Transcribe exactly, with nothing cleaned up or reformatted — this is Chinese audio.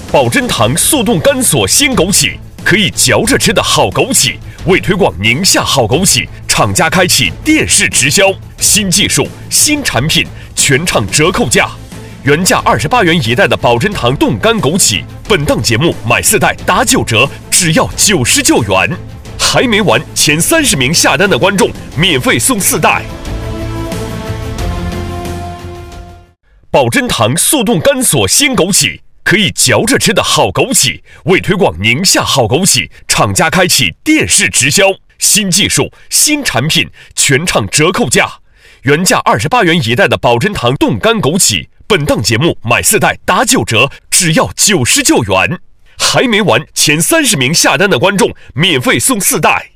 宝珍堂速冻干锁鲜枸杞，可以嚼着吃的好枸杞。为推广宁夏好枸杞，厂家开启电视直销，新技术、新产品，全场折扣价。原价二十八元一袋的宝珍堂冻干枸杞，本档节目买四袋打九折，只要九十九元。还没完，前三十名下单的观众免费送四袋。宝珍堂速冻干锁鲜枸杞，可以嚼着吃的好枸杞。为推广宁夏好枸杞，厂家开启电视直销，新技术、新产品，全场折扣价。原价二十八元一袋的宝珍堂冻干枸杞，本档节目买四袋打九折，只要九十九元。还没完，前三十名下单的观众免费送四袋。